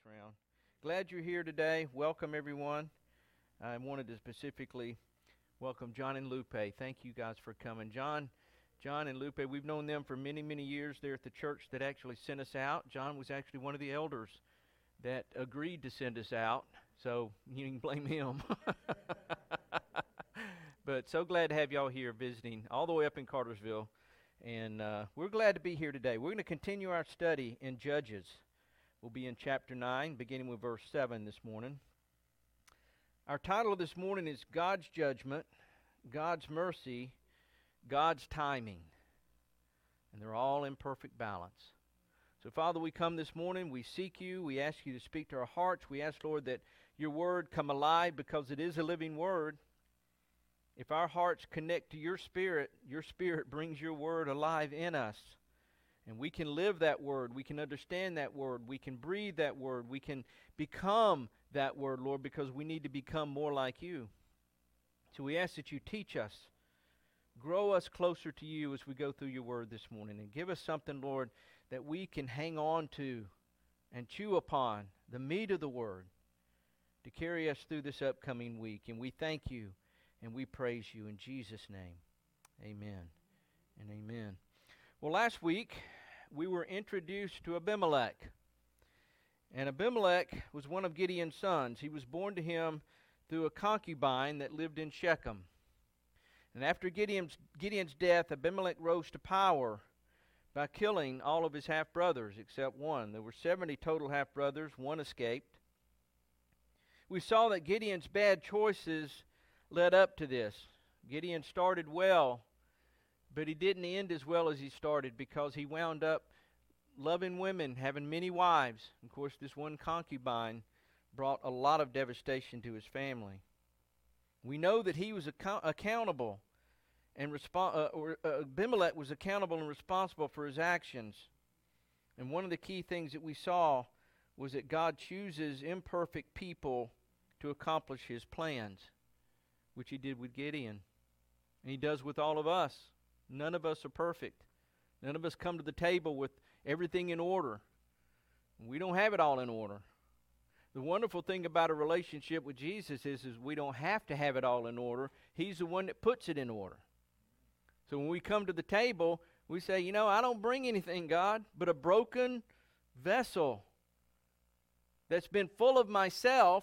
background. Glad you're here today. Welcome, everyone. I wanted to specifically welcome John and Lupe. Thank you guys for coming. John and Lupe, we've known them for many, many years. They're at the church that actually sent us out. John was actually one of the elders that agreed to send us out, so you can blame him. But so glad to have y'all here visiting all the way up in Cartersville. And we're glad to be here today. We're going to continue our study in Judges. We'll be in chapter 9, beginning with verse 7 this morning. Our title of this morning is God's Judgment, God's Mercy, God's Timing. And they're all in perfect balance. So, Father, we come this morning, we seek you, we ask you to speak to our hearts. We ask, Lord, that your word come alive because it is a living word. If our hearts connect to your spirit brings your word alive in us. And we can live that word, we can understand that word, we can breathe that word, we can become that word, Lord, because we need to become more like you. So we ask that you teach us, grow us closer to you as we go through your word this morning. And give us something, Lord, that we can hang on to and chew upon, the meat of the word, to carry us through this upcoming week. And we thank you and we praise you in Jesus' name. Amen and amen. Well, last week we were introduced to Abimelech. And Abimelech was one of Gideon's sons. He was born to him through a concubine that lived in Shechem. And after Gideon's death, Abimelech rose to power by killing all of his half-brothers except one. There were 70 total half-brothers. One escaped. We saw that Gideon's bad choices led up to this. Gideon started well, but he didn't end as well as he started because he wound up loving women, having many wives. Of course, this one concubine brought a lot of devastation to his family. We know that he was accountable, and Abimelech was accountable and responsible for his actions. And one of the key things that we saw was that God chooses imperfect people to accomplish his plans, which he did with Gideon. And he does with all of us. None of us are perfect. None of us come to the table with everything in order. We don't have it all in order. The wonderful thing about a relationship with Jesus is we don't have to have it all in order. He's the one that puts it in order. So when we come to the table, we say, I don't bring anything, God, but a broken vessel that's been full of myself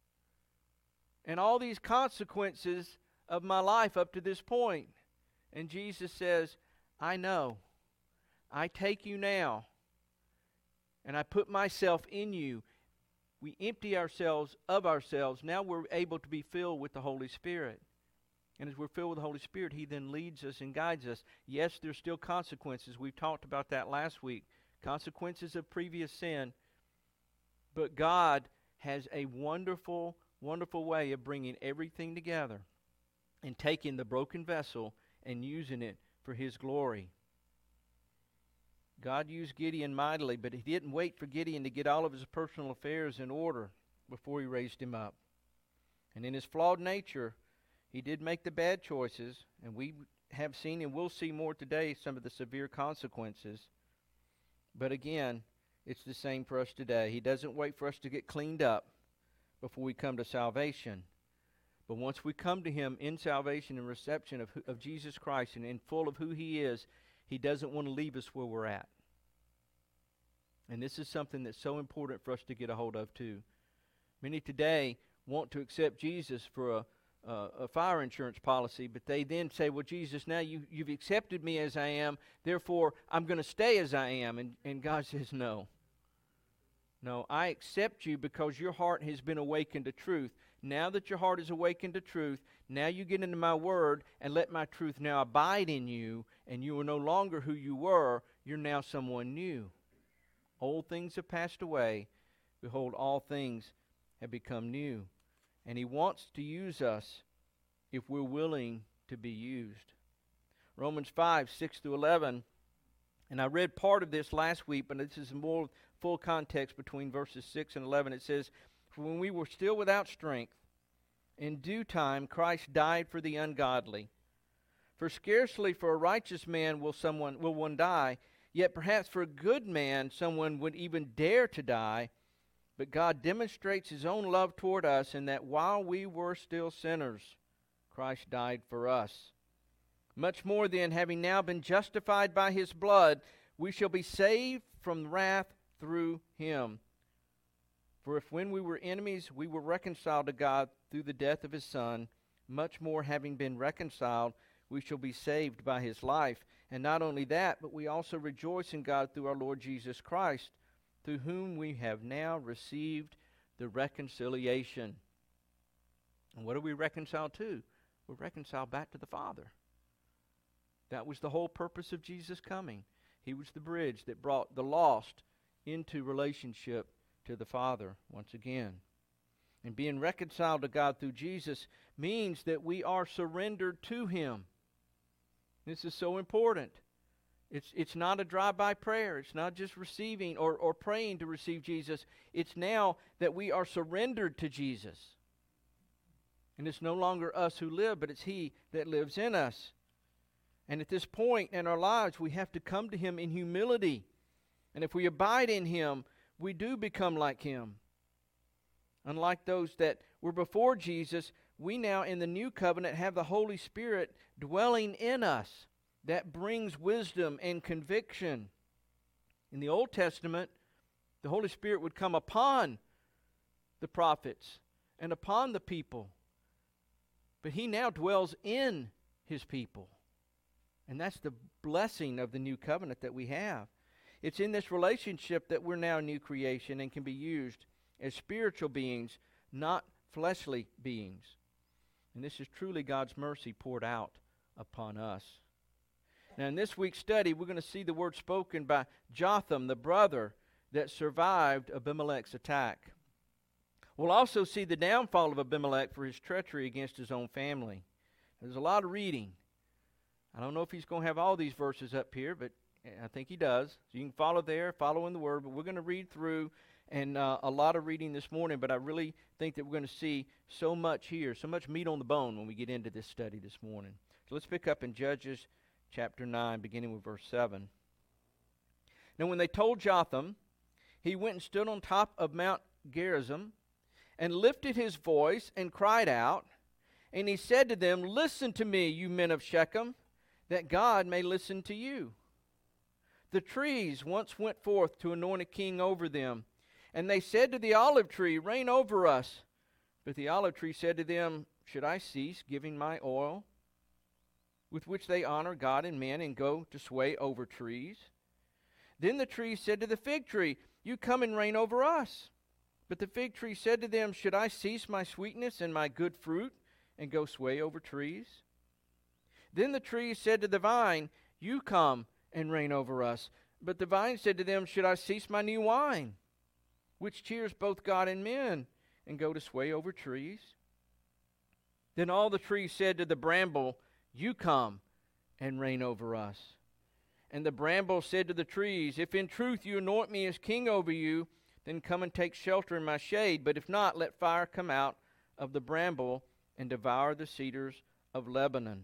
and all these consequences of my life up to this point. And Jesus says, I know. I take you now, and I put myself in you. We empty ourselves of ourselves. Now we're able to be filled with the Holy Spirit. And as we're filled with the Holy Spirit, he then leads us and guides us. Yes, there's still consequences. We've talked about that last week. Consequences of previous sin. But God has a wonderful, wonderful way of bringing everything together and taking the broken vessel and using it for his glory. God used Gideon mightily, but he didn't wait for Gideon to get all of his personal affairs in order before he raised him up. And in his flawed nature, he did make the bad choices, and we have seen and will see more today some of the severe consequences. But again, it's the same for us today. He doesn't wait for us to get cleaned up before we come to salvation. But once we come to him in salvation and reception of Jesus Christ and in full of who he is, he doesn't want to leave us where we're at. And this is something that's so important for us to get a hold of too. Many today want to accept Jesus for a fire insurance policy, but they then say, well, Jesus, now you've accepted me as I am, therefore I'm going to stay as I am. And God says, no. No, I accept you because your heart has been awakened to truth. Now that your heart is awakened to truth, now you get into my word and let my truth now abide in you, and you are no longer who you were. You're now someone new. Old things have passed away. Behold, all things have become new. And he wants to use us if we're willing to be used. Romans 5, 6 through 11. And I read part of this last week, but this is more full context between verses 6 and 11. It says, for when we were still without strength, in due time Christ died for the ungodly. For scarcely for a righteous man will one die, yet perhaps for a good man someone would even dare to die. But God demonstrates his own love toward us in that while we were still sinners, Christ died for us. Much more then, having now been justified by his blood, we shall be saved from wrath through him. For if when we were enemies, we were reconciled to God through the death of his Son, much more having been reconciled, we shall be saved by his life. And not only that, but we also rejoice in God through our Lord Jesus Christ, through whom we have now received the reconciliation. And what are we reconciled to? We're reconciled back to the Father. That was the whole purpose of Jesus coming. He was the bridge that brought the lost into relationship to the Father once again. And being reconciled to God through Jesus means that we are surrendered to him. This is so important. It's not a drive-by prayer. It's not just receiving or praying to receive Jesus. It's now that we are surrendered to Jesus. And it's no longer us who live, but it's he that lives in us. And at this point in our lives, we have to come to him in humility. And if we abide in him, we do become like him. Unlike those that were before Jesus, we now in the new covenant have the Holy Spirit dwelling in us. That brings wisdom and conviction. In the Old Testament, the Holy Spirit would come upon the prophets and upon the people. But he now dwells in his people. And that's the blessing of the new covenant that we have. It's in this relationship that we're now a new creation and can be used as spiritual beings, not fleshly beings. And this is truly God's mercy poured out upon us. Now, in this week's study, we're going to see the word spoken by Jotham, the brother that survived Abimelech's attack. We'll also see the downfall of Abimelech for his treachery against his own family. There's a lot of reading. I don't know if he's going to have all these verses up here, but I think he does. So you can follow there, follow in the Word. But we're going to read through and a lot of reading this morning. But I really think that we're going to see so much here, so much meat on the bone when we get into this study this morning. So let's pick up in Judges chapter 9, beginning with verse 7. Now when they told Jotham, he went and stood on top of Mount Gerizim and lifted his voice and cried out. And he said to them, "Listen to me, you men of Shechem, that God may listen to you. The trees once went forth to anoint a king over them. And they said to the olive tree, 'Reign over us.' But the olive tree said to them, 'Should I cease giving my oil, with which they honor God and men, and go to sway over trees?' Then the tree said to the fig tree, 'You come and reign over us.' But the fig tree said to them, 'Should I cease my sweetness and my good fruit, and go sway over trees?' Then the tree said to the vine, 'You come and reign over us.' But the vine said to them, 'Should I cease my new wine, which cheers both God and men, and go to sway over trees?' Then all the trees said to the bramble, 'You come and reign over us.' And the bramble said to the trees, 'If in truth you anoint me as king over you, then come and take shelter in my shade. But if not, let fire come out of the bramble and devour the cedars of Lebanon.'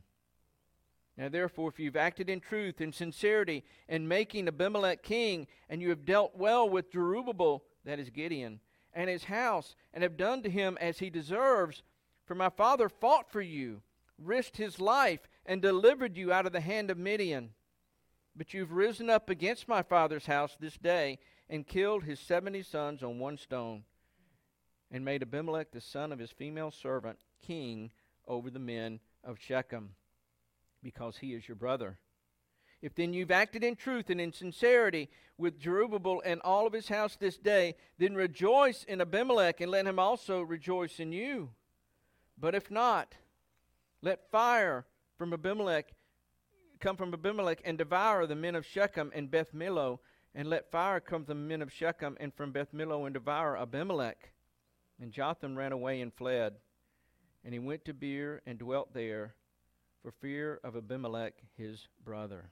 Now therefore, if you've acted in truth and sincerity in making Abimelech king, and you have dealt well with Jerubbaal," that is Gideon, "and his house, and have done to him as he deserves, for my father fought for you, risked his life, and delivered you out of the hand of Midian. But you've risen up against my father's house this day, and killed his 70 sons on one stone, and made Abimelech the son of his female servant king over the men of Shechem, because he is your brother. If then you've acted in truth and in sincerity with Jerubbaal and all of his house this day, then rejoice in Abimelech, and let him also rejoice in you. But if not, let fire from Abimelech come from Abimelech and devour the men of Shechem and Beth Millo, and let fire come from the men of Shechem and from Beth Millo and devour Abimelech." And Jotham ran away and fled, and he went to Beer and dwelt there, for fear of Abimelech his brother.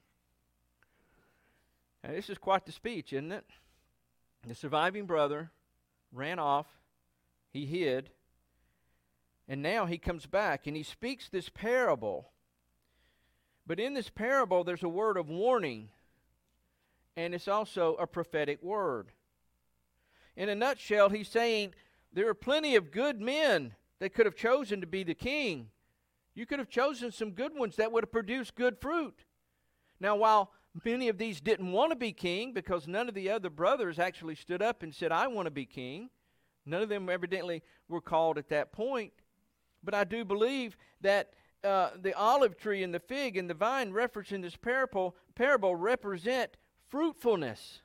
Now, this is quite the speech, isn't it? The surviving brother ran off, he hid, and now he comes back and he speaks this parable. But in this parable, there's a word of warning, and it's also a prophetic word. In a nutshell, he's saying there are plenty of good men that could have chosen to be the king. You could have chosen some good ones that would have produced good fruit. Now, while many of these didn't want to be king, because none of the other brothers actually stood up and said, I want to be king. None of them evidently were called at that point. But I do believe that the olive tree and the fig and the vine referenced in this parable represent fruitfulness.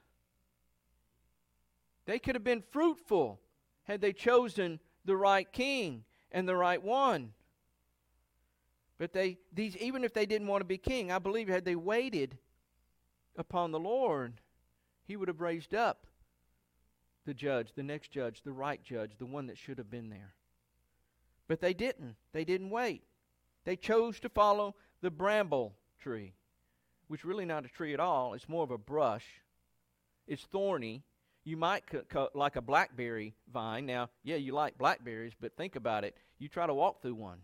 They could have been fruitful had they chosen the right king and the right one. But even if they didn't want to be king, I believe had they waited upon the Lord, He would have raised up the judge, the next judge, the right judge, the one that should have been there. But they didn't. They didn't wait. They chose to follow the bramble tree, which is really not a tree at all. It's more of a brush. It's thorny. You might like a blackberry vine. Now, yeah, you like blackberries, but think about it. You try to walk through one.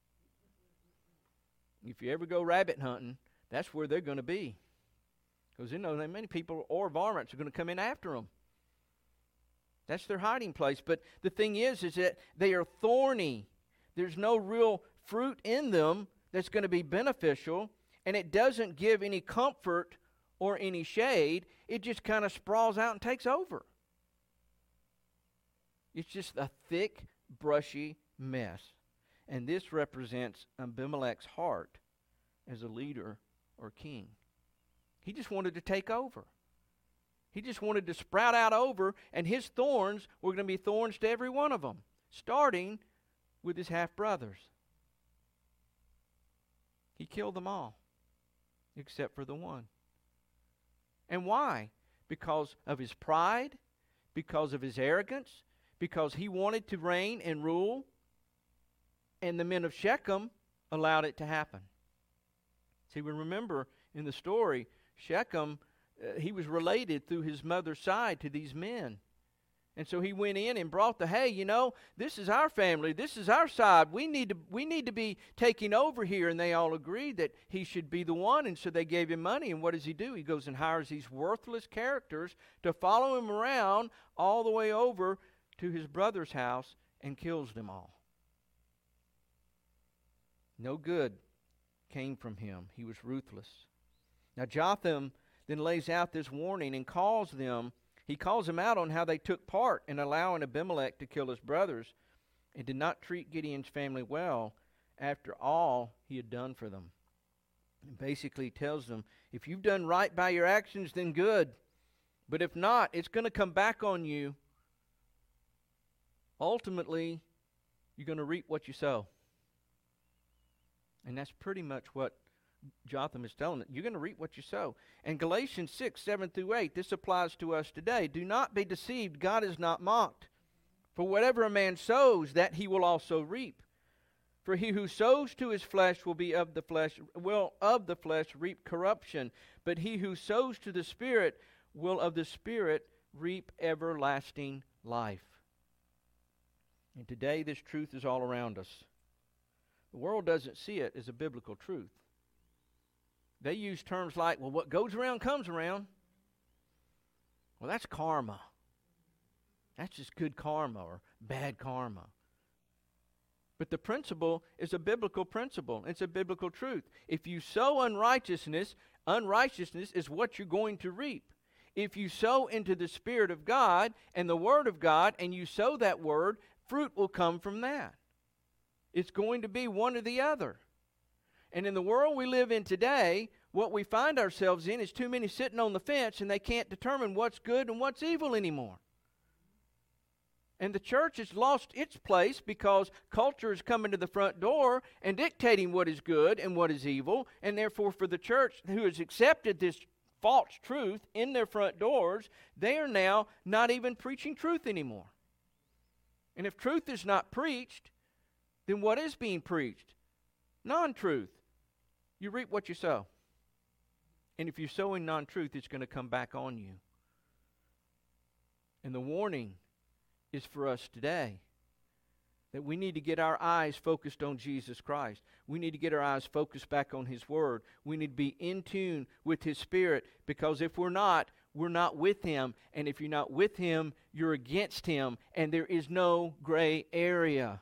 If you ever go rabbit hunting, that's where they're going to be. Because many people or varmints are going to come in after them. That's their hiding place. But the thing is that they are thorny. There's no real fruit in them that's going to be beneficial, and it doesn't give any comfort or any shade. It just kind of sprawls out and takes over. It's just a thick, brushy mess. And this represents Abimelech's heart as a leader or king. He just wanted to take over. He just wanted to sprout out over, and his thorns were going to be thorns to every one of them, starting with his half-brothers. He killed them all, except for the one. And why? Because of his pride, because of his arrogance, because he wanted to reign and rule, and the men of Shechem allowed it to happen. See, we remember in the story, Shechem, he was related through his mother's side to these men. And so he went in and brought this is our family, this is our side. We need to be taking over here. And they all agreed that he should be the one. And so they gave him money. And what does he do? He goes and hires these worthless characters to follow him around all the way over to his brother's house and kills them all. No good came from him. He was ruthless. Now Jotham then lays out this warning and calls them out on how they took part in allowing Abimelech to kill his brothers and did not treat Gideon's family well after all he had done for them. And basically tells them, if you've done right by your actions, then good. But if not, it's going to come back on you. Ultimately, you're going to reap what you sow. And that's pretty much what Jotham is telling it. You're going to reap what you sow. And Galatians 6, 7 through 8, this applies to us today. Do not be deceived. God is not mocked. For whatever a man sows, that he will also reap. For he who sows to his flesh will of the flesh reap corruption. But he who sows to the Spirit will of the Spirit reap everlasting life. And today this truth is all around us. The world doesn't see it as a biblical truth. They use terms like, well, what goes around comes around. Well, that's karma. That's just good karma or bad karma. But the principle is a biblical principle. It's a biblical truth. If you sow unrighteousness, unrighteousness is what you're going to reap. If you sow into the Spirit of God and the Word of God, and you sow that Word, fruit will come from that. It's going to be one or the other. And in the world we live in today, what we find ourselves in is too many sitting on the fence, and they can't determine what's good and what's evil anymore. And the church has lost its place because culture is coming to the front door and dictating what is good and what is evil. And therefore, for the church who has accepted this false truth in their front doors, they are now not even preaching truth anymore. And if truth is not preached, then what is being preached? Non-truth. You reap what you sow. And if you're sowing non-truth, it's going to come back on you. And the warning is for us today that we need to get our eyes focused on Jesus Christ. We need to get our eyes focused back on His Word. We need to be in tune with His Spirit, because if we're not, we're not with Him. And if you're not with Him, you're against Him. And there is no gray area.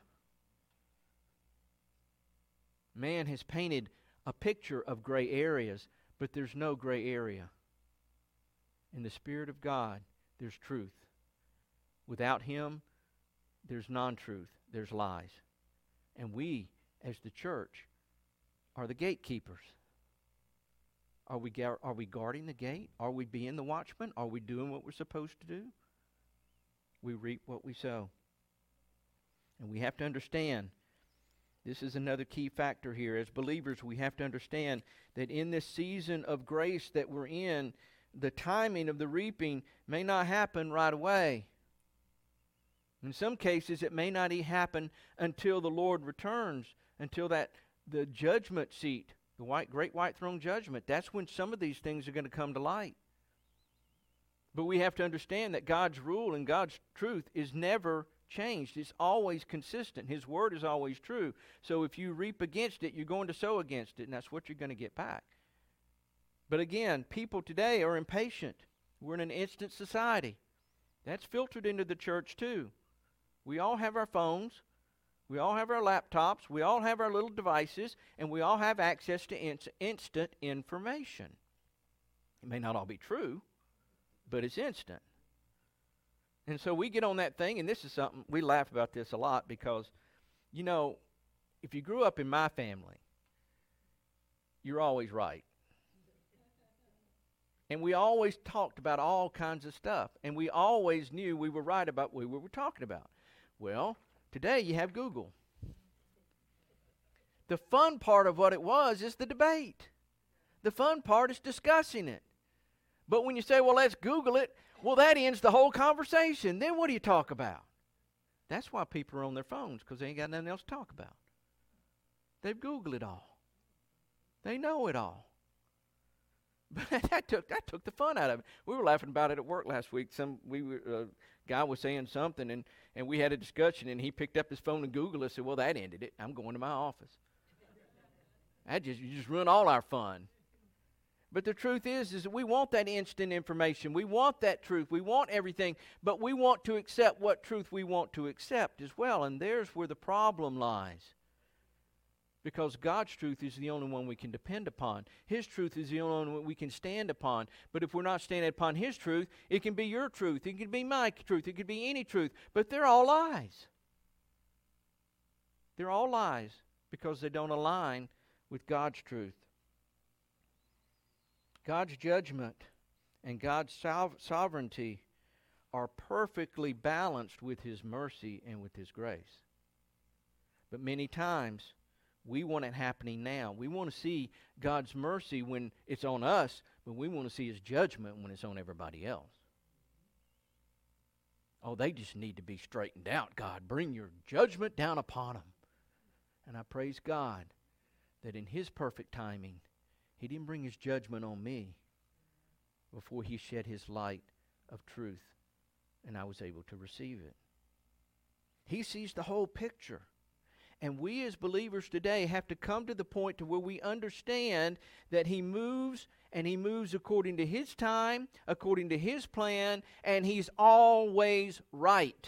Man has painted a picture of gray areas, but there's no gray area. In the Spirit of God, there's truth. Without Him, there's non-truth. There's lies. And we, as the church, are the gatekeepers. Are we guarding the gate? Are we being the watchman? Are we doing what we're supposed to do? We reap what we sow. And we have to understand, this is another key factor here. As believers, we have to understand that in this season of grace that we're in, the timing of the reaping may not happen right away. In some cases, it may not even happen until the Lord returns, until the judgment seat, the great white throne judgment. That's when some of these things are going to come to light. But we have to understand that God's rule and God's truth is never changed. It's always consistent. His word is always true. So if you reap against it, you're going to sow against it, and that's what you're going to get back. But again, people today are impatient. We're in an instant society. That's filtered into the church too. We all have our phones. We all have our laptops. We all have our little devices. And we all have access to instant information. It may not all be true, but it's instant. And so we get on that thing, and this is something, we laugh about this a lot because, you know, if you grew up in my family, you're always right. And we always talked about all kinds of stuff. And we always knew we were right about what we were talking about. Well, today you have Google. The fun part of what it was is the debate. The fun part is discussing it. But when you say, well, let's Google it, well, that ends the whole conversation. Then what do you talk about? That's why people are on their phones, because they ain't got nothing else to talk about. They've Googled it all. They know it all. But that took the fun out of it. We were laughing about it at work last week. A guy was saying something, and we had a discussion, and he picked up his phone and Googled it. Said, "Well, that ended it. I'm going to my office." You just ruined all our fun. But the truth is that we want that instant information. We want that truth. We want everything, but we want to accept what truth we want to accept as well. And there's where the problem lies. Because God's truth is the only one we can depend upon. His truth is the only one we can stand upon. But if we're not standing upon His truth, it can be your truth. It can be my truth. It could be any truth. But they're all lies. They're all lies because they don't align with God's truth. God's judgment and God's sovereignty are perfectly balanced with His mercy and with His grace. But many times, we want it happening now. We want to see God's mercy when it's on us, but we want to see His judgment when it's on everybody else. Oh, they just need to be straightened out. God, bring your judgment down upon them. And I praise God that in His perfect timing, He didn't bring His judgment on me before He shed His light of truth, and I was able to receive it. He sees the whole picture. And we as believers today have to come to the point to where we understand that He moves, and He moves according to His time, according to His plan, and He's always right.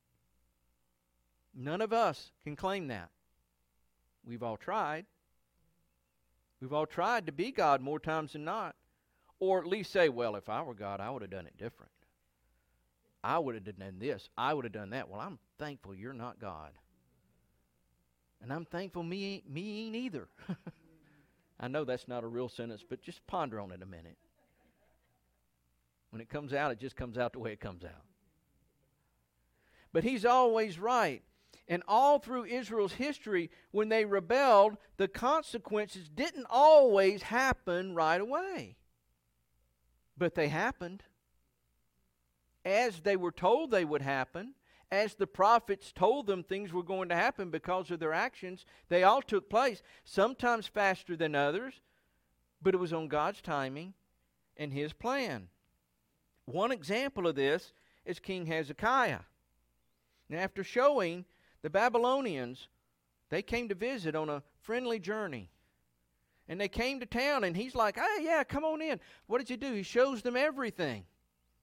None of us can claim that. We've all tried. We've all tried to be God more times than not. Or at least say, well, if I were God, I would have done it different. I would have done this. I would have done that. Well, I'm thankful you're not God. And I'm thankful me ain't either. I know that's not a real sentence, but just ponder on it a minute. When it comes out, it just comes out the way it comes out. But He's always right. And all through Israel's history, when they rebelled, the consequences didn't always happen right away. But they happened. As they were told they would happen, as the prophets told them things were going to happen because of their actions, they all took place, sometimes faster than others, but it was on God's timing and His plan. One example of this is King Hezekiah. Now, after showing the Babylonians, they came to visit on a friendly journey. And they came to town, and he's like, hey, yeah, come on in. What does he do? He shows them everything.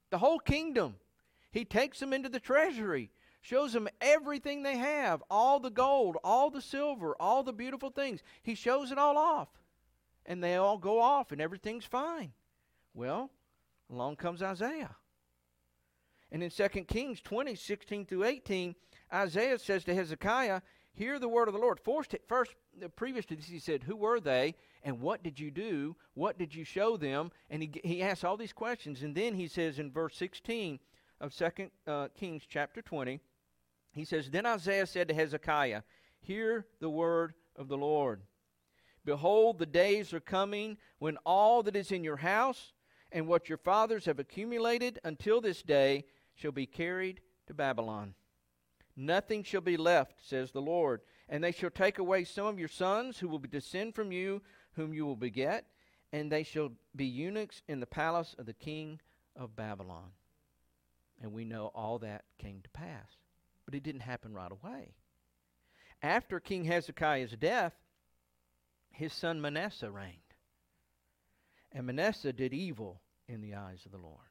the whole kingdom. He takes them into the treasury, shows them everything they have, all the gold, all the silver, all the beautiful things. He shows it all off. And they all go off and everything's fine. Well, along comes Isaiah. And in 2 Kings 20, 16 through 18, Isaiah says to Hezekiah, hear the word of the Lord. First, previous to this, he said, who were they and what did you do? What did you show them? And he asks all these questions. And then he says in verse 16 of 2 Kings chapter 20, he says, then Isaiah said to Hezekiah, hear the word of the Lord. Behold, the days are coming when all that is in your house and what your fathers have accumulated until this day shall be carried to Babylon. Nothing shall be left, says the Lord. And they shall take away some of your sons who will descend from you, whom you will beget, and they shall be eunuchs in the palace of the king of Babylon. And we know all that came to pass. But it didn't happen right away. After King Hezekiah's death, his son Manasseh reigned. And Manasseh did evil in the eyes of the Lord.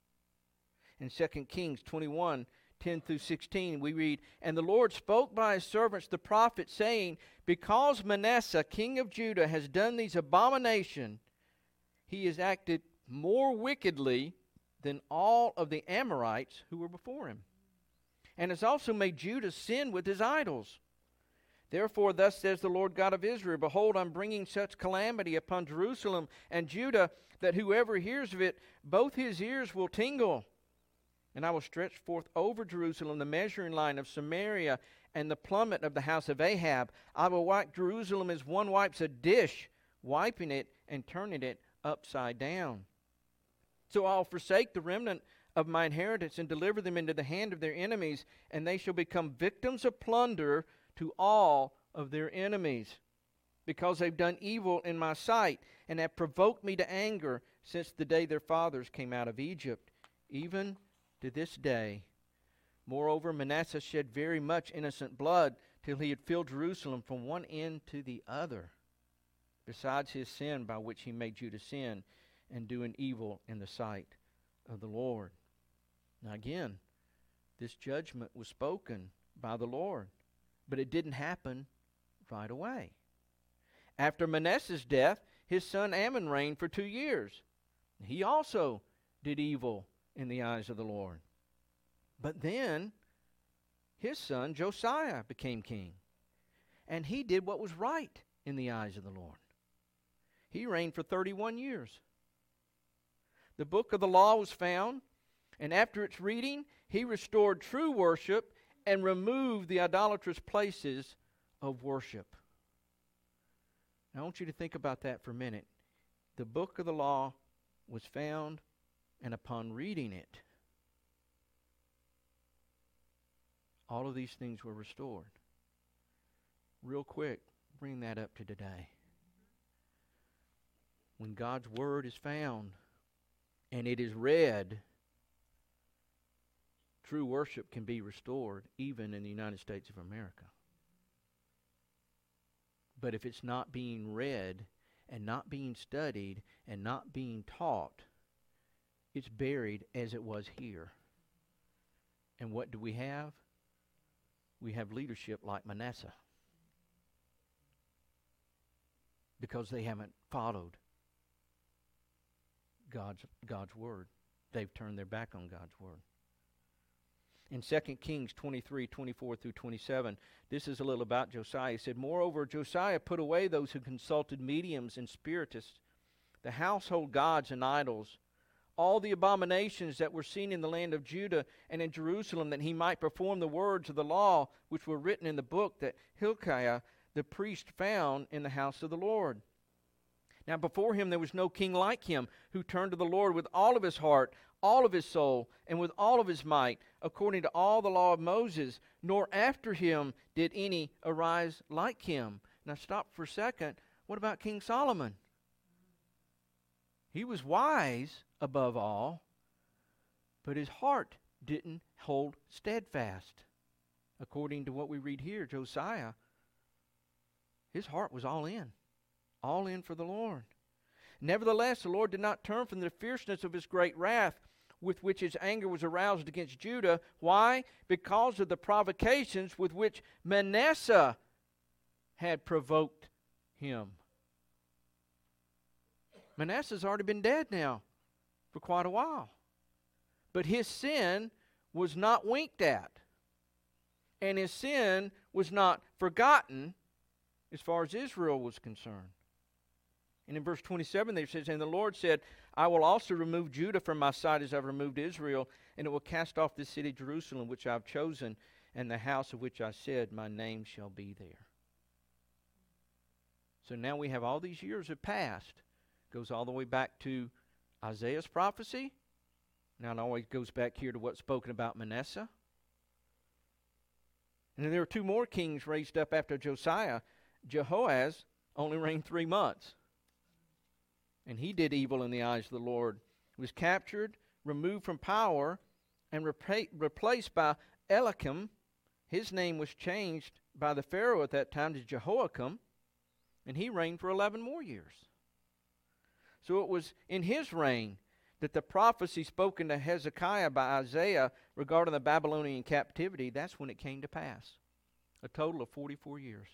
In 2 Kings 21, 10 through 16, we read, and the Lord spoke by his servants the prophets, saying, because Manasseh, king of Judah, has done these abominations, he has acted more wickedly than all of the Amorites who were before him, and has also made Judah sin with his idols. Therefore, thus says the Lord God of Israel, behold, I'm bringing such calamity upon Jerusalem and Judah, that whoever hears of it, both his ears will tingle. And I will stretch forth over Jerusalem the measuring line of Samaria and the plummet of the house of Ahab. I will wipe Jerusalem as one wipes a dish, wiping it and turning it upside down. So I'll forsake the remnant of my inheritance and deliver them into the hand of their enemies, and they shall become victims of plunder to all of their enemies, because they've done evil in my sight and have provoked me to anger since the day their fathers came out of Egypt, even to this day. Moreover, Manasseh shed very much innocent blood till he had filled Jerusalem from one end to the other, besides his sin by which he made Judah sin and doing evil in the sight of the Lord. Now again, this judgment was spoken by the Lord, but it didn't happen right away. After Manasseh's death, his son Amon reigned for 2 years. He also did evil in the eyes of the Lord. But then his son Josiah became king, and he did what was right in the eyes of the Lord. He reigned for 31 years. The book of the law was found, and after its reading, he restored true worship and removed the idolatrous places of worship. Now, I want you to think about that for a minute. The book of the law was found, and upon reading it, all of these things were restored. Real quick, bring that up to today. When God's Word is found and it is read, true worship can be restored even in the United States of America. But if it's not being read and not being studied and not being taught, it's buried as it was here. And what do we have? We have leadership like Manasseh, because they haven't followed God's Word. They've turned their back on God's Word. In 2 Kings 23, 24 through 27, this is a little about Josiah. He said, moreover, Josiah put away those who consulted mediums and spiritists, the household gods and idols, all the abominations that were seen in the land of Judah and in Jerusalem, that he might perform the words of the law which were written in the book that Hilkiah the priest found in the house of the Lord. Now before him there was no king like him, who turned to the Lord with all of his heart, all of his soul, and with all of his might, according to all the law of Moses, nor after him did any arise like him. Now stop for a second. What about King Solomon? He was wise above all, but his heart didn't hold steadfast. According to what we read here, Josiah, his heart was all in for the Lord. Nevertheless, the Lord did not turn from the fierceness of his great wrath, with which his anger was aroused against Judah. Why? Because of the provocations with which Manasseh had provoked him. Manasseh's already been dead now for quite a while. But his sin was not winked at. And his sin was not forgotten as far as Israel was concerned. And in verse 27 there says, "And the Lord said, I will also remove Judah from my sight as I've removed Israel, and it will cast off this city Jerusalem which I've chosen, and the house of which I said, my name shall be there." So now we have all these years have passed. Goes all the way back to Isaiah's prophecy. Now it always goes back here to what's spoken about Manasseh. And then there were two more kings raised up after Josiah. Jehoaz only reigned 3 months. And he did evil in the eyes of the Lord. He was captured, removed from power, and replaced by Eliakim. His name was changed by the Pharaoh at that time to Jehoiakim. And he reigned for 11 more years. So it was in his reign that the prophecy spoken to Hezekiah by Isaiah regarding the Babylonian captivity, that's when it came to pass. A total of 44 years.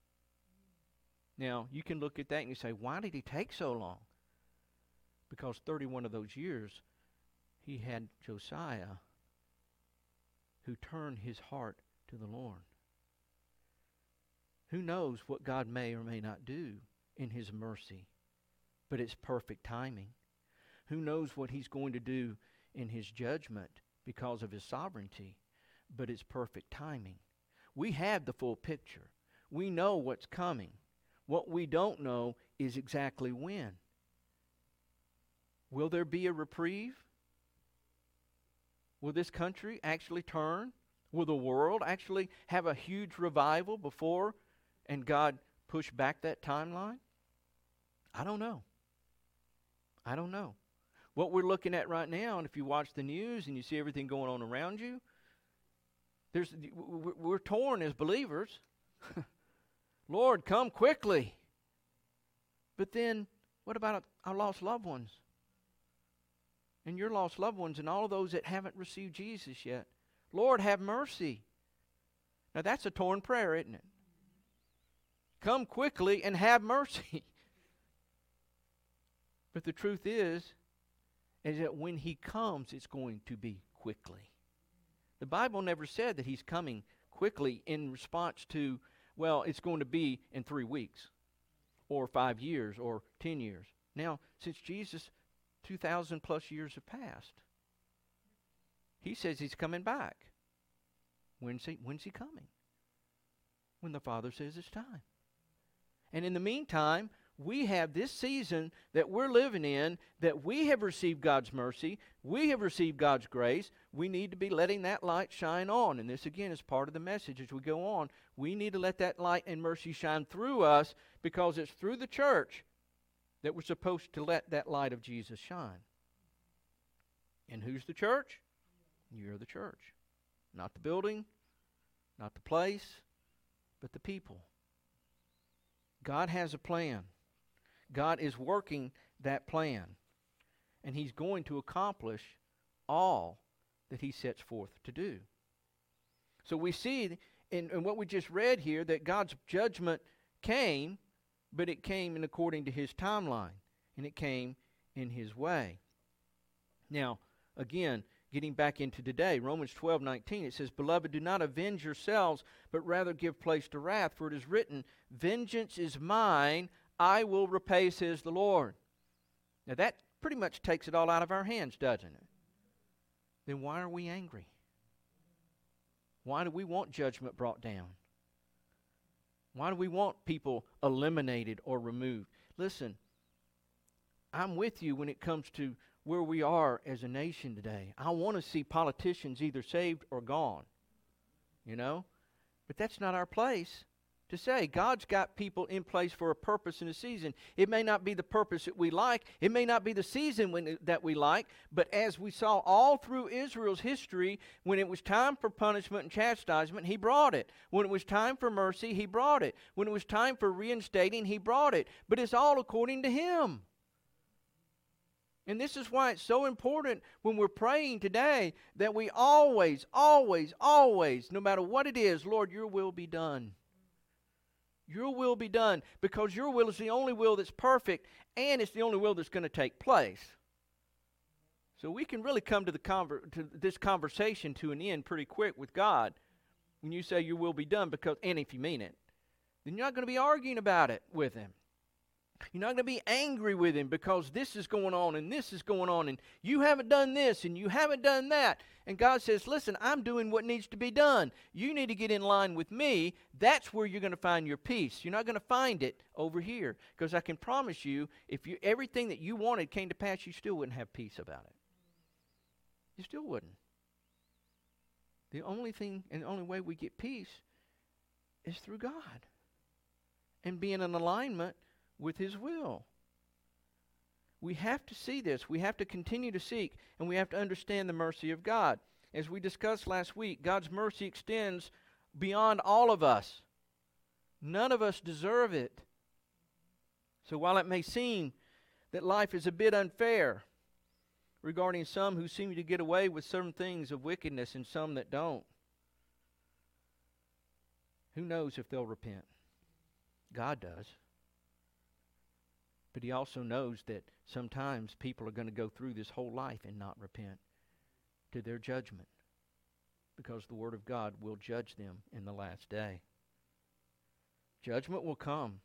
Now, you can look at that and you say, why did he take so long? Because 31 of those years, he had Josiah who turned his heart to the Lord. Who knows what God may or may not do in his mercy, but it's perfect timing. Who knows what he's going to do in his judgment because of his sovereignty, but it's perfect timing. We have the full picture. We know what's coming. What we don't know is exactly when. Will there be a reprieve? Will this country actually turn? Will the world actually have a huge revival before and God push back that timeline? I don't know. I don't know. What we're looking at right now, and if you watch the news and you see everything going on around you, we're torn as believers. Lord, come quickly. But then, what about our lost loved ones? And your lost loved ones and all of those that haven't received Jesus yet. Lord, have mercy. Now that's a torn prayer, isn't it? Come quickly and have mercy. But the truth is that when he comes, it's going to be quickly. The Bible never said that he's coming quickly in response to, well, it's going to be in 3 weeks or 5 years or 10 years. Now, since Jesus, 2,000 plus years have passed, he says he's coming back. When's he coming? When the Father says it's time. And in the meantime, we have this season that we're living in, that we have received God's mercy, we have received God's grace. We need to be letting that light shine on. And this again is part of the message as we go on. We need to let that light and mercy shine through us, because it's through the church that we're supposed to let that light of Jesus shine. And who's the church? You're the church. Not the building, not the place, but the people. God has a plan. God is working that plan. And he's going to accomplish all that he sets forth to do. So we see in what we just read here that God's judgment came, but it came in according to his timeline. And it came in his way. Now, again, getting back into today, Romans 12:19, it says, "Beloved, do not avenge yourselves, but rather give place to wrath. For it is written, vengeance is mine, I will repay, says the Lord." Now that pretty much takes it all out of our hands, doesn't it? Then why are we angry? Why do we want judgment brought down? Why do we want people eliminated or removed? Listen, I'm with you when it comes to where we are as a nation today. I want to see politicians either saved or gone, you know? But that's not our place to say. God's got people in place for a purpose and a season. It may not be the purpose that we like. It may not be the season that we like. But as we saw all through Israel's history, when it was time for punishment and chastisement, he brought it. When it was time for mercy, he brought it. When it was time for reinstating, he brought it. But it's all according to him. And this is why it's so important when we're praying today that we always, always, always, no matter what it is, Lord, your will be done. Your will be done, because your will is the only will that's perfect, and it's the only will that's going to take place. So we can really come to this conversation to an end pretty quick with God when you say your will be done, and if you mean it, then you're not going to be arguing about it with Him. You're not going to be angry with Him because this is going on and this is going on and you haven't done this and you haven't done that. And God says, listen, I'm doing what needs to be done. You need to get in line with me. That's where you're going to find your peace. You're not going to find it over here, because I can promise you, if everything that you wanted came to pass, you still wouldn't have peace about it. You still wouldn't. The only thing and the only way we get peace is through God and being in alignment with His will. We have to see this. We have to continue to seek, and we have to understand the mercy of God. As we discussed last week, God's mercy extends beyond all of us. None of us deserve it. So while it may seem that life is a bit unfair regarding some who seem to get away with certain things of wickedness and some that don't, who knows if they'll repent? God does. But He also knows that sometimes people are going to go through this whole life and not repent to their judgment, because the Word of God will judge them in the last day. Judgment will come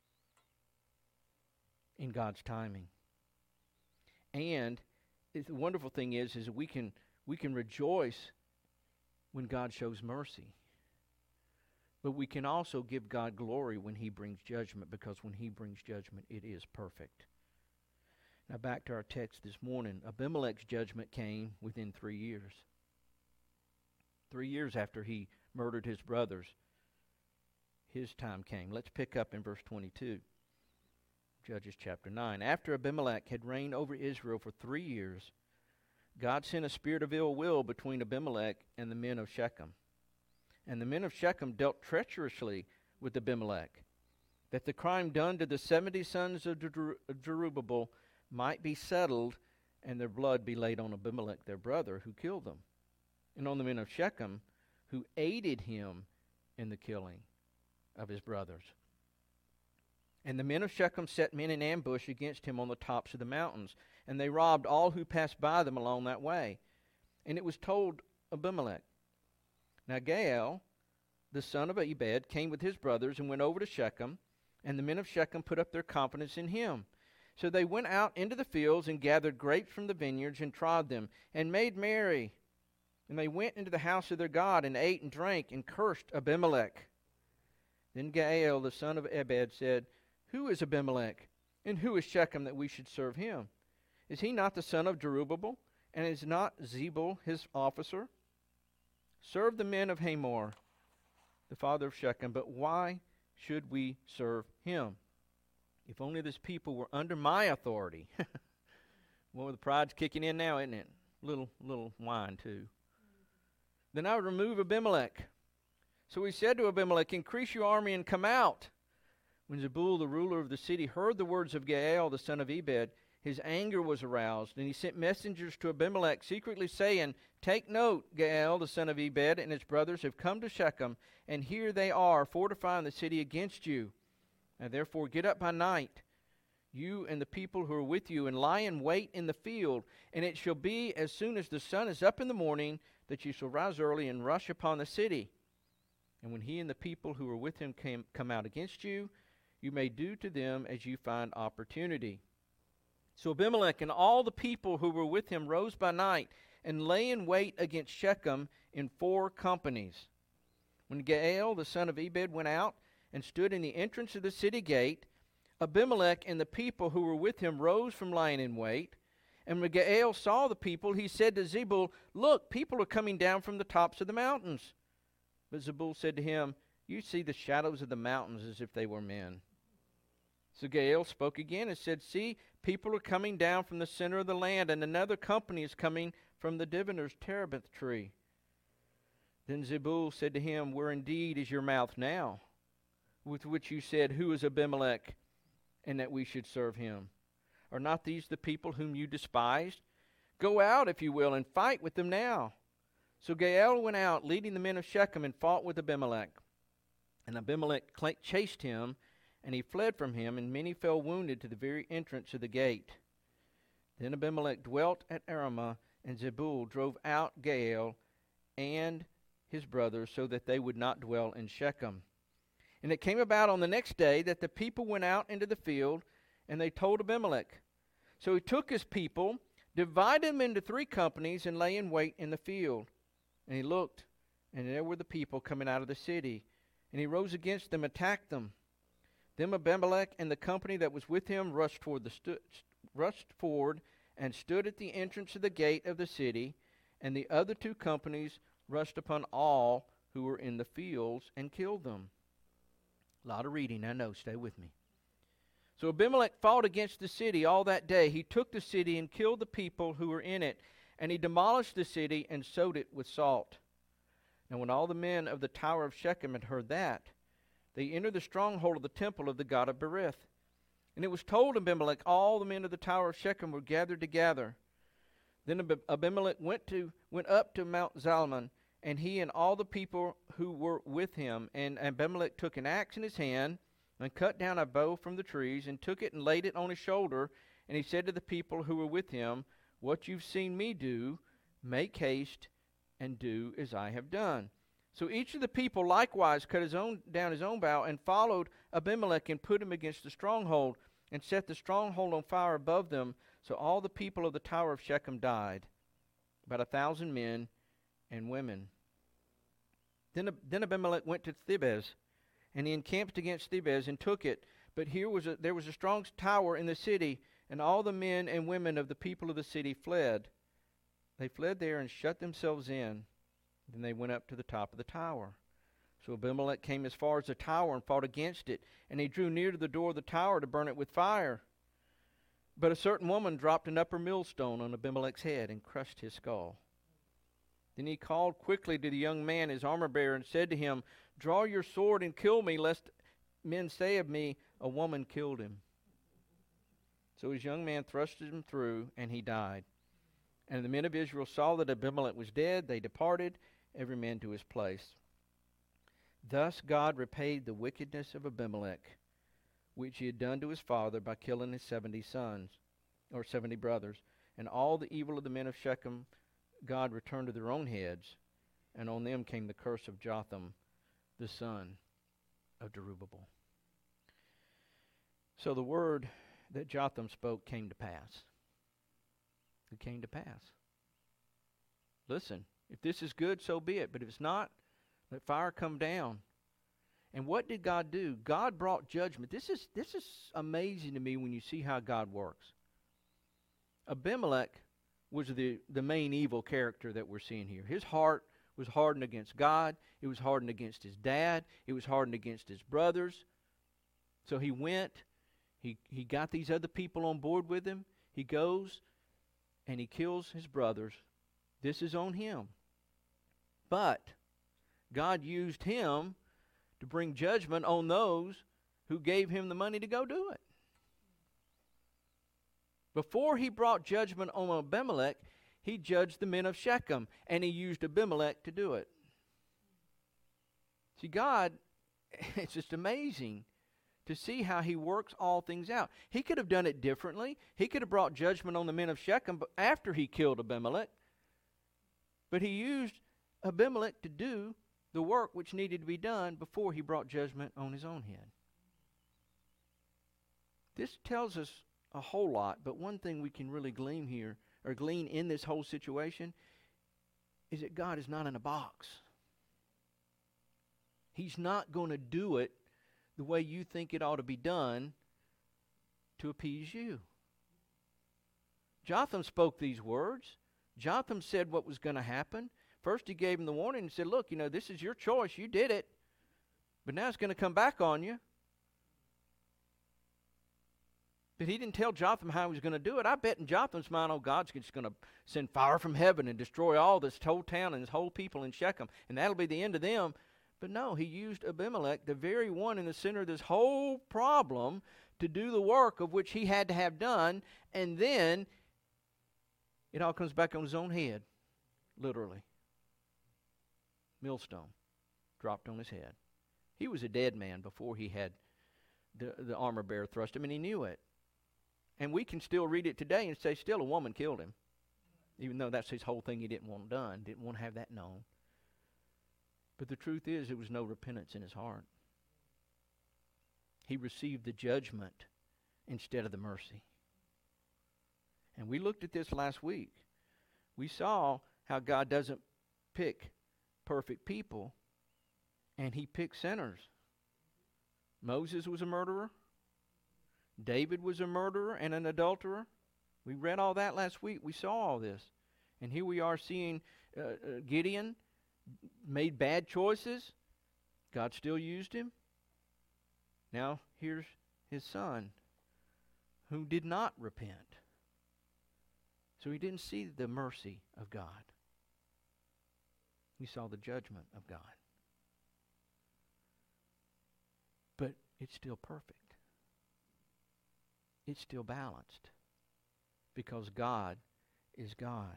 in God's timing. And the wonderful thing is we can rejoice when God shows mercy. But we can also give God glory when He brings judgment, because when He brings judgment, it is perfect. Now back to our text this morning. Abimelech's judgment came within 3 years. 3 years after he murdered his brothers, his time came. Let's pick up in verse 22. Judges chapter 9. After Abimelech had reigned over Israel for 3 years, God sent a spirit of ill will between Abimelech and the men of Shechem. And the men of Shechem dealt treacherously with Abimelech, that the crime done to the 70 sons of Jerubbaal might be settled, and their blood be laid on Abimelech their brother, who killed them, and on the men of Shechem, who aided him in the killing of his brothers. And the men of Shechem set men in ambush against him on the tops of the mountains, and they robbed all who passed by them along that way. And it was told Abimelech. Now Gaal, the son of Ebed, came with his brothers and went over to Shechem, and the men of Shechem put up their confidence in him. So they went out into the fields and gathered grapes from the vineyards and trod them and made merry. And they went into the house of their God and ate and drank and cursed Abimelech. Then Gaal, the son of Ebed, said, Who is Abimelech, and who is Shechem that we should serve him? Is he not the son of Jerubbaal, and is not Zebul his officer? Serve the men of Hamor, the father of Shechem, but why should we serve him? If only this people were under my authority. Well, the pride's kicking in now, isn't it? Little whine too. Then I would remove Abimelech. So he said to Abimelech, Increase your army and come out. When Zebul, the ruler of the city, heard the words of Gaal, the son of Ebed, his anger was aroused, and he sent messengers to Abimelech, secretly saying, Take note, Gaal, the son of Ebed, and his brothers have come to Shechem, and here they are, fortifying the city against you. Now therefore get up by night, you and the people who are with you, and lie in wait in the field. And it shall be, as soon as the sun is up in the morning, that you shall rise early and rush upon the city. And when he and the people who are with him come out against you, you may do to them as you find opportunity. So Abimelech and all the people who were with him rose by night and lay in wait against Shechem in 4 companies. When Gaal, the son of Ebed, went out and stood in the entrance of the city gate, Abimelech and the people who were with him rose from lying in wait. And when Gaal saw the people, he said to Zebul, Look, people are coming down from the tops of the mountains. But Zebul said to him, You see the shadows of the mountains as if they were men. So Gaal spoke again and said, See, people are coming down from the center of the land, and another company is coming from the diviner's terebinth tree. Then Zebul said to him, Where indeed is your mouth now, with which you said, Who is Abimelech, and that we should serve him? Are not these the people whom you despised? Go out, if you will, and fight with them now. So Gaal went out, leading the men of Shechem, and fought with Abimelech. And Abimelech chased him, and he fled from him, and many fell wounded to the very entrance of the gate. Then Abimelech dwelt at Arumah, and Zebul drove out Gaal and his brothers, so that they would not dwell in Shechem. And it came about on the next day that the people went out into the field, and they told Abimelech. So he took his people, divided them into 3 companies, and lay in wait in the field. And he looked, and there were the people coming out of the city. And he rose against them, attacked them. Then Abimelech and the company that was with him rushed forward and stood at the entrance of the gate of the city. And the other 2 companies rushed upon all who were in the fields and killed them. A lot of reading, I know. Stay with me. So Abimelech fought against the city all that day. He took the city and killed the people who were in it. And he demolished the city and sowed it with salt. Now when all the men of the tower of Shechem had heard that, they entered the stronghold of the temple of the god of Berith. And it was told Abimelech, all the men of the tower of Shechem were gathered together. Then Abimelech went up to Mount Zalmon, and he and all the people who were with him. And Abimelech took an axe in his hand, and cut down a bow from the trees, and took it and laid it on his shoulder. And he said to the people who were with him, what you've seen me do, make haste and do as I have done. So each of the people likewise cut down his own bow, and followed Abimelech, and put him against the stronghold, and set the stronghold on fire above them. So all the people of the tower of Shechem died, about 1,000 men and women. Then Abimelech went to Thebez, and he encamped against Thebez and took it. But there was a strong tower in the city, and all the men and women of the people of the city fled. They fled there and shut themselves in. Then they went up to the top of the tower. So Abimelech came as far as the tower and fought against it, and he drew near to the door of the tower to burn it with fire. But a certain woman dropped an upper millstone on Abimelech's head and crushed his skull. Then he called quickly to the young man, his armor-bearer, and said to him, draw your sword and kill me, lest men say of me, a woman killed him. So his young man thrust him through, and he died. And the men of Israel saw that Abimelech was dead. They departed, every man to his place. Thus God repaid the wickedness of Abimelech, which he had done to his father by killing his 70 sons, or 70 brothers. And all the evil of the men of Shechem God returned to their own heads, and on them came the curse of Jotham, the son of Jerubbaal. So the word that Jotham spoke came to pass. It came to pass. Listen, if this is good, so be it. But if it's not, let fire come down. And what did God do? God brought judgment. This is amazing to me when you see how God works. Abimelech was the main evil character that we're seeing here. His heart was hardened against God. It was hardened against his dad. It was hardened against his brothers. So he went. He got these other people on board with him. He goes and he kills his brothers. This is on him. But God used him to bring judgment on those who gave him the money to go do it. Before he brought judgment on Abimelech, he judged the men of Shechem, and he used Abimelech to do it. See, God, it's just amazing to see how he works all things out. He could have done it differently. He could have brought judgment on the men of Shechem after he killed Abimelech. But he used Abimelech to do the work which needed to be done before he brought judgment on his own head. This tells us a whole lot, but one thing we can really glean here, or glean in this whole situation, is that God is not in a box. He's not going to do it the way you think it ought to be done to appease you. Jotham spoke these words. Jotham said what was going to happen. First he gave him the warning and said, look, this is your choice. You did it. But now it's going to come back on you. But he didn't tell Jotham how he was going to do it. I bet in Jotham's mind, God's just going to send fire from heaven and destroy all this whole town and his whole people in Shechem. And that'll be the end of them. But no, he used Abimelech, the very one in the center of this whole problem, to do the work of which he had to have done, and then it all comes back on his own head, literally. Millstone dropped on his head. He was a dead man before he had the armor bearer thrust him, and he knew it. And we can still read it today and say, still a woman killed him, even though that's his whole thing he didn't want done, didn't want to have that known. But the truth is, there was no repentance in his heart. He received the judgment instead of the mercy. And we looked at this last week. We saw how God doesn't pick perfect people, and he picks sinners. Moses was a murderer. David was a murderer and an adulterer. We read all that last week. We saw all this. And here we are seeing Gideon made bad choices. God still used him. Now here's his son who did not repent. So he didn't see the mercy of God. He saw the judgment of God. But it's still perfect. It's still balanced. Because God is God.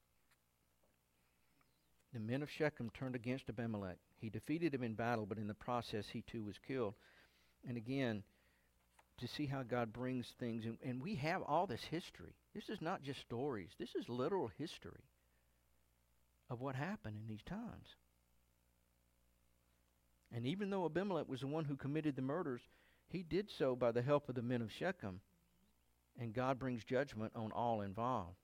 The men of Shechem turned against Abimelech. He defeated him in battle, but in the process he too was killed. And again, to see how God brings things, and we have all this history. This is not just stories. This is literal history of what happened in these times. And even though Abimelech was the one who committed the murders, he did so by the help of the men of Shechem. And God brings judgment on all involved.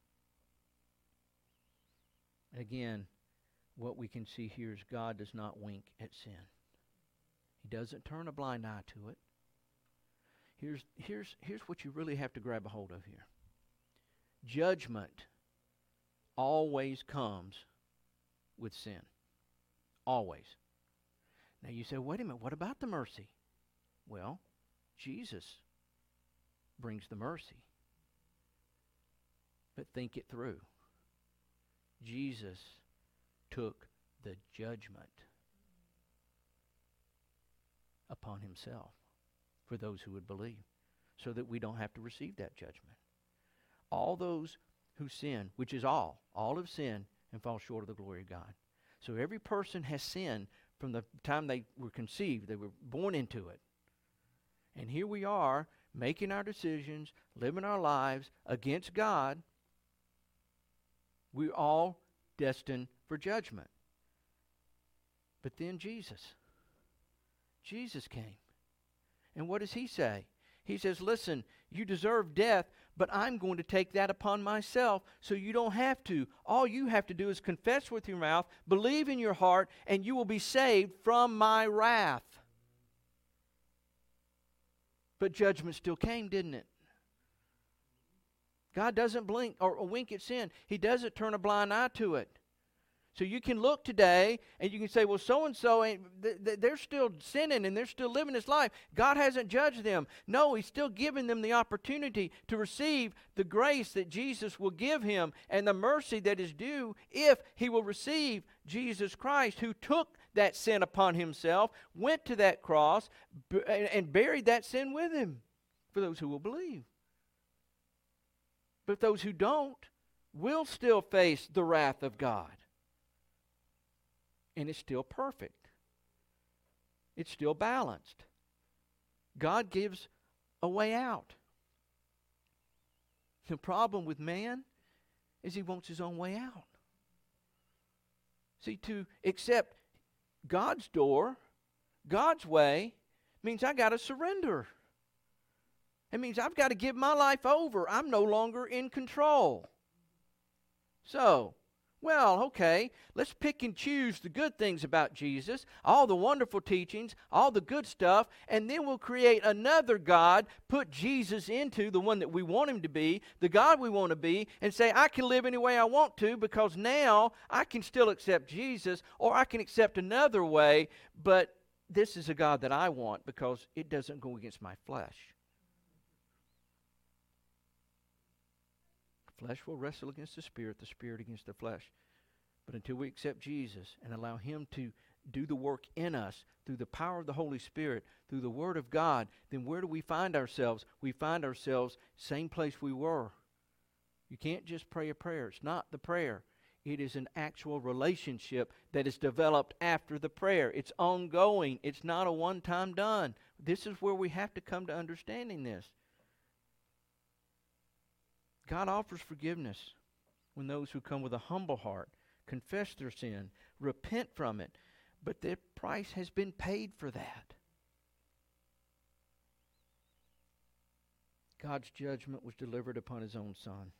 Again, what we can see here is God does not wink at sin. He doesn't turn a blind eye to it. Here's what you really have to grab a hold of here. Judgment always comes with sin. Always. Now you say, wait a minute, what about the mercy? Well, Jesus brings the mercy. But think it through. Jesus took the judgment upon himself for those who would believe, so that we don't have to receive that judgment. All those who sin, which is all have sinned and fall short of the glory of God. So every person has sinned from the time they were conceived. They were born into it. And here we are, making our decisions, living our lives against God. We're all destined for judgment. But then Jesus came. And what does he say? He says, listen, you deserve death, but I'm going to take that upon myself so you don't have to. All you have to do is confess with your mouth, believe in your heart, and you will be saved from my wrath. But judgment still came, didn't it? God doesn't blink or wink at sin. He doesn't turn a blind eye to it. So you can look today and you can say, well, so-and-so, they're still sinning and they're still living this life. God hasn't judged them. No, he's still giving them the opportunity to receive the grace that Jesus will give him and the mercy that is due if he will receive Jesus Christ, who took that sin upon himself, went to that cross, and buried that sin with him for those who will believe. But those who don't will still face the wrath of God. And it's still perfect. It's still balanced. God gives a way out. The problem with man is he wants his own way out. See, to accept God's door, God's way, means I got to surrender. It means I've got to give my life over. I'm no longer in control. So, well, okay, let's pick and choose the good things about Jesus, all the wonderful teachings, all the good stuff, and then we'll create another God, put Jesus into the one that we want him to be, the God we want to be, and say, I can live any way I want to because now I can still accept Jesus, or I can accept another way, but this is a God that I want because it doesn't go against my flesh. Flesh will wrestle against the spirit against the flesh. But until we accept Jesus and allow him to do the work in us through the power of the Holy Spirit, through the Word of God, then where do we find ourselves? We find ourselves same place we were. You can't just pray a prayer. It's not the prayer. It is an actual relationship that is developed after the prayer. It's ongoing. It's not a one-time done. This is where we have to come to understanding this. God offers forgiveness when those who come with a humble heart confess their sin, repent from it, but the price has been paid for that. God's judgment was delivered upon His own Son.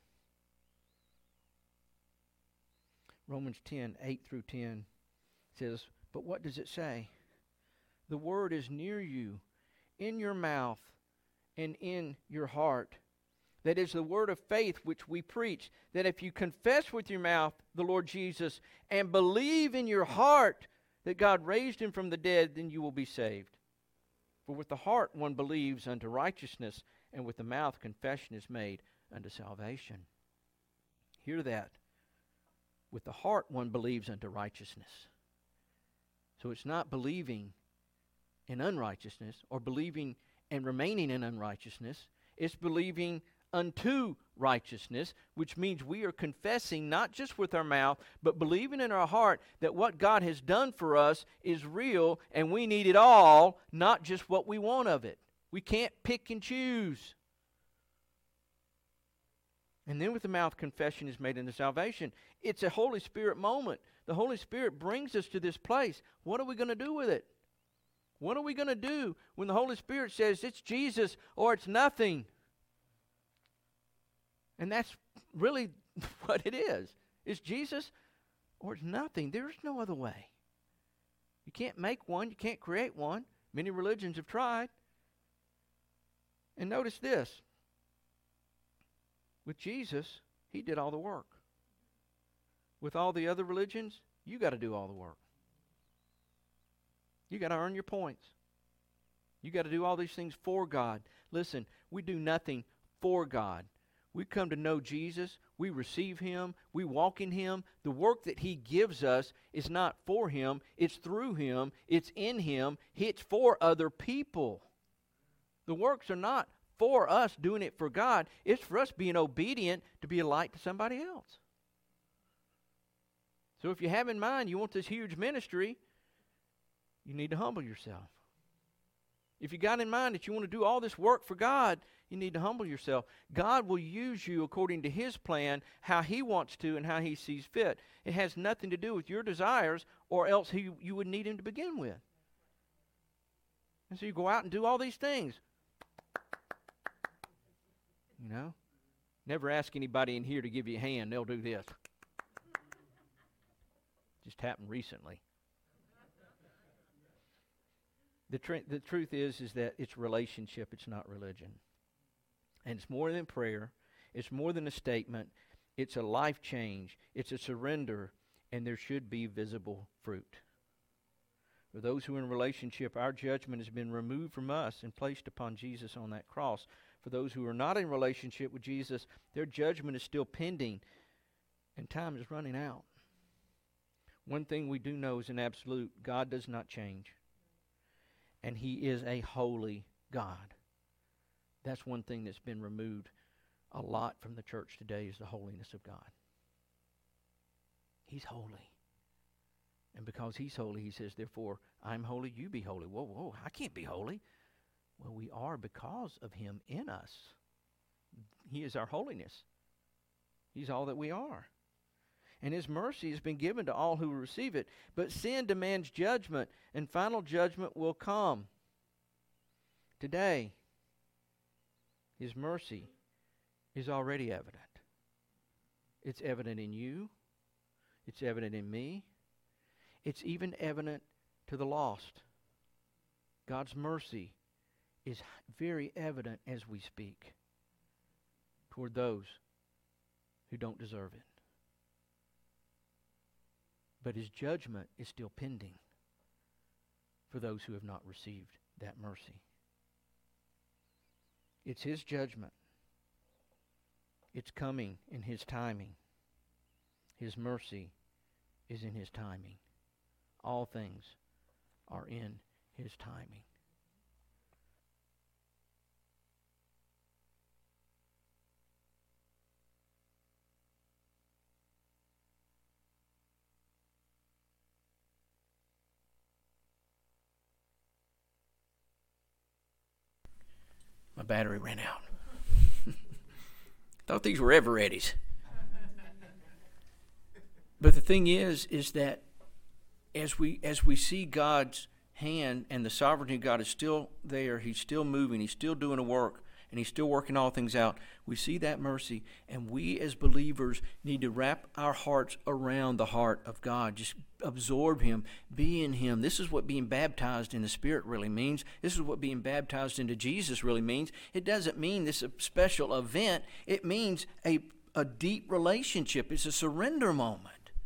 Romans 10, 8 through 10 says, but what does it say? The word is near you, in your mouth and in your heart. That is the word of faith which we preach, that if you confess with your mouth the Lord Jesus and believe in your heart that God raised Him from the dead, then you will be saved. For with the heart one believes unto righteousness, and with the mouth confession is made unto salvation. Hear that. With the heart one believes unto righteousness. So it's not believing in unrighteousness or believing and remaining in unrighteousness. It's believing unto righteousness, which means we are confessing not just with our mouth, but believing in our heart that what God has done for us is real and we need it all, not just what we want of it. We can't pick and choose. And then with the mouth, confession is made unto salvation. It's a Holy Spirit moment. The Holy Spirit brings us to this place. What are we going to do with it? What are we going to do when the Holy Spirit says it's Jesus or it's nothing? And that's really what it is. It's Jesus or it's nothing. There's no other way. You can't make one. You can't create one. Many religions have tried. And notice this. With Jesus, He did all the work. With all the other religions, you got to do all the work. You got to earn your points. You got to do all these things for God. Listen, we do nothing for God. We come to know Jesus. We receive Him. We walk in Him. The work that He gives us is not for Him. It's through Him. It's in Him. It's for other people. The works are not for us doing it for God. It's for us being obedient to be a light to somebody else. So if you have in mind you want this huge ministry, you need to humble yourself. If you got in mind that you want to do all this work for God, you need to humble yourself. God will use you according to His plan, how He wants to and how He sees fit. It has nothing to do with your desires, or else you would need Him to begin with. And so you go out and do all these things. You know? Never ask anybody in here to give you a hand. They'll do this. Just happened recently. The truth is that it's relationship. It's not religion. And it's more than prayer. It's more than a statement. It's a life change. It's a surrender. And there should be visible fruit. For those who are in relationship, our judgment has been removed from us and placed upon Jesus on that cross. For those who are not in relationship with Jesus, their judgment is still pending. And time is running out. One thing we do know is an absolute: God does not change. And He is a holy God. That's one thing that's been removed a lot from the church today, is the holiness of God. He's holy. And because He's holy, He says, therefore, I'm holy, you be holy. Whoa, I can't be holy. Well, we are because of Him in us. He is our holiness. He's all that we are. And His mercy has been given to all who receive it. But sin demands judgment, and final judgment will come. Today, His mercy is already evident. It's evident in you. It's evident in me. It's even evident to the lost. God's mercy is very evident as we speak toward those who don't deserve it. But His judgment is still pending for those who have not received that mercy. It's His judgment. It's coming in His timing. His mercy is in His timing. All things are in His timing. My battery ran out. Thought these were Everetti's. But the thing is that as we see God's hand and the sovereignty of God is still there, He's still moving, He's still doing a work, and He's still working all things out. We see that mercy, and we as believers need to wrap our hearts around the heart of God. Just absorb Him, be in Him. This is what being baptized in the Spirit really means. This is what being baptized into Jesus really means. It doesn't mean this a special event. It means a deep relationship. It's a surrender moment.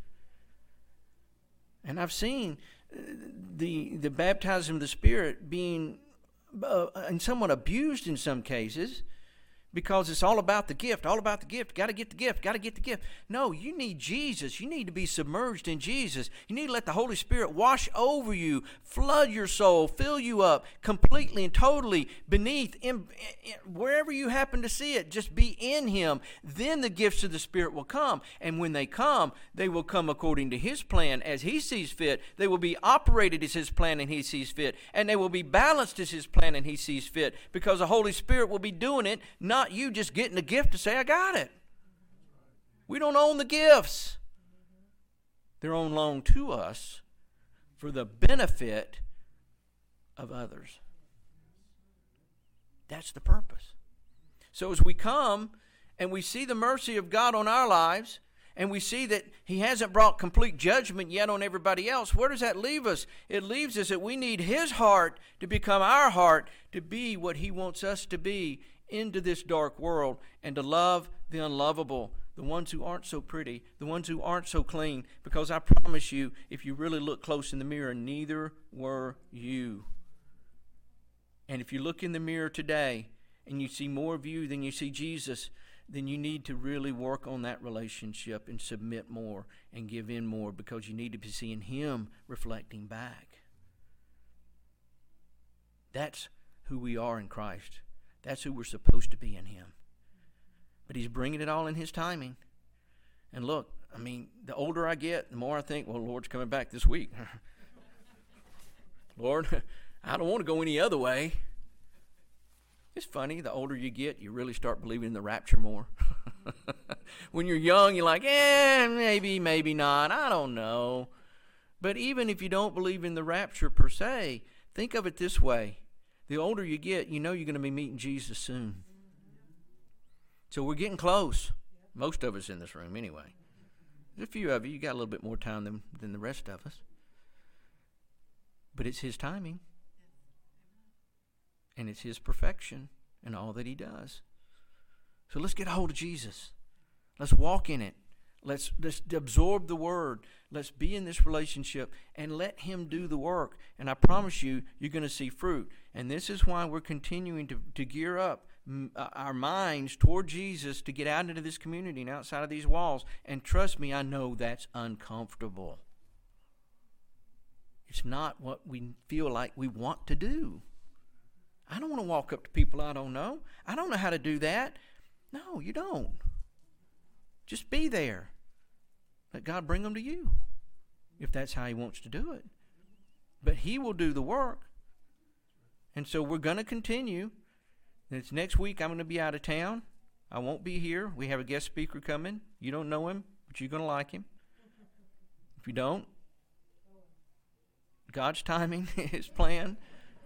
And I've seen the baptism of the Spirit being and somewhat abused in some cases, because it's all about the gift, got to get the gift. No, you need Jesus. You need to be submerged in Jesus. You need to let the Holy Spirit wash over you, flood your soul, fill you up completely and totally beneath, wherever you happen to see it. Just be in Him. Then the gifts of the Spirit will come. And when they come, they will come according to His plan as He sees fit. They will be operated as His plan and He sees fit. And they will be balanced as His plan and He sees fit, because the Holy Spirit will be doing it, not you just getting a gift to say, I got it. We don't own the gifts. They're on loan to us for the benefit of others. That's the purpose. So as we come and we see the mercy of God on our lives, and we see that He hasn't brought complete judgment yet on everybody else, where does that leave us? It leaves us that we need His heart to become our heart, to be what He wants us to be into this dark world, and to love the unlovable, the ones who aren't so pretty, the ones who aren't so clean, because I promise you, if you really look close in the mirror, neither were you. And if you look in the mirror today and you see more of you than you see Jesus, then you need to really work on that relationship and submit more and give in more, because you need to be seeing Him reflecting back. That's who we are in Christ. That's who we're supposed to be in Him. But He's bringing it all in His timing. And look, I mean, the older I get, the more I think, well, the Lord's coming back this week. Lord, I don't want to go any other way. It's funny, the older you get, you really start believing in the rapture more. When you're young, you're like, maybe, maybe not, I don't know. But even if you don't believe in the rapture per se, think of it this way. The older you get, you know you're going to be meeting Jesus soon. So we're getting close. Most of us in this room anyway. There's a few of you, you got a little bit more time than the rest of us. But it's His timing. And it's His perfection in all that He does. So let's get a hold of Jesus. Let's walk in it. Let's absorb the Word. Let's be in this relationship and let Him do the work. And I promise you, you're going to see fruit. And this is why we're continuing to gear up our minds toward Jesus, to get out into this community and outside of these walls. And trust me, I know that's uncomfortable. It's not what we feel like we want to do. I don't want to walk up to people I don't know. I don't know how to do that. No, you don't. Just be there. Let God bring them to you, if that's how He wants to do it. But He will do the work. And so we're going to continue. It's next week. I'm going to be out of town. I won't be here. We have a guest speaker coming. You don't know him, but you're going to like him. If you don't, God's timing, His plan.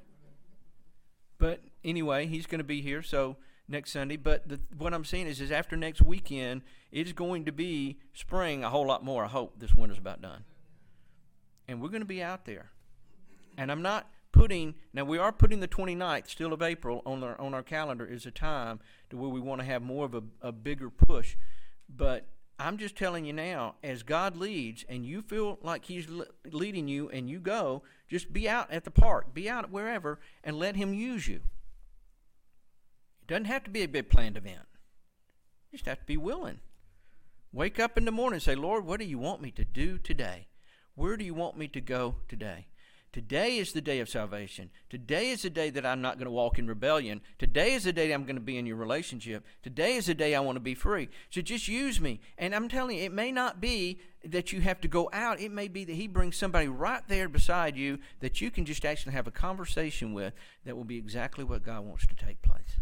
But anyway, he's going to be here, so next Sunday. But what I'm saying is after next weekend, it's going to be spring a whole lot more. I hope this winter's about done. And we're going to be out there. And I'm not putting, now we are putting the 29th, still of April, on our calendar as a time to where we want to have more of a bigger push. But I'm just telling you now, as God leads and you feel like He's leading you and you go, just be out at the park, be out wherever, and let Him use you. It doesn't have to be a big planned event. You just have to be willing. Wake up in the morning and say, Lord, what do you want me to do today? where do you want me to go today? Today is the day of salvation. Today is the day that I'm not going to walk in rebellion. Today is the day I'm going to be in your relationship. Today is the day I want to be free. So just use me. And I'm telling you, it may not be that you have to go out. It may be that he brings somebody right there beside you that you can just actually have a conversation with that will be exactly what God wants to take place.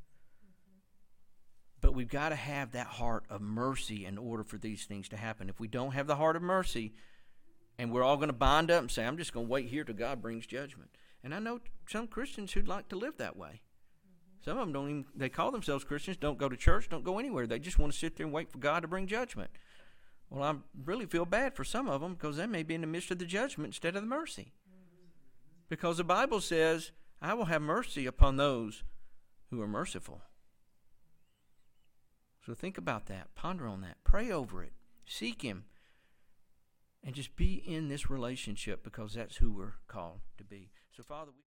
But we've got to have that heart of mercy in order for these things to happen. If we don't have the heart of mercy, and we're all going to bind up and say, I'm just going to wait here till God brings judgment. And I know some Christians who'd like to live that way. Some of them don't even, they call themselves Christians, don't go to church, don't go anywhere. They just want to sit there and wait for God to bring judgment. Well, I really feel bad for some of them because they may be in the midst of the judgment instead of the mercy. Because the Bible says, I will have mercy upon those who are merciful. So think about that. Ponder on that. Pray over it. Seek him. And just be in this relationship because that's who we're called to be. So, Father,